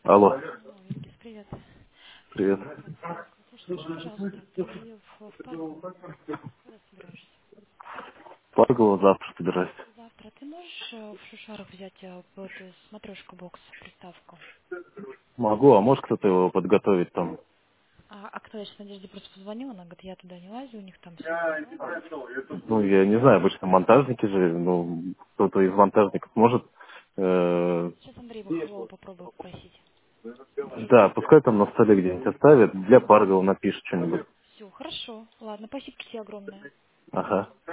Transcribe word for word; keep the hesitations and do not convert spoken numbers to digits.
Алло, Алло, Виталий, привет. привет. Слушай, скажи, пожалуйста, ты в, в Паргово когда собираешься? Паргово завтра собираюсь. Завтра ты можешь э, в Шушарах взять э, вот эту смотрешку бокс, приставку? Могу, а может кто-то его подготовить там? А, а кто, я сейчас Надежде просто позвонила, она говорит, я туда не лазю, у них там все заказано. Ну, я не знаю, обычно монтажники же, ну, кто-то из монтажников может. э, Сейчас Андрея Бахрулова попробую попросить. да, пускай там на столе где-нибудь оставит, для Паргова напишет что-нибудь. Все, хорошо. Ладно, спасибо тебе огромное. Ага.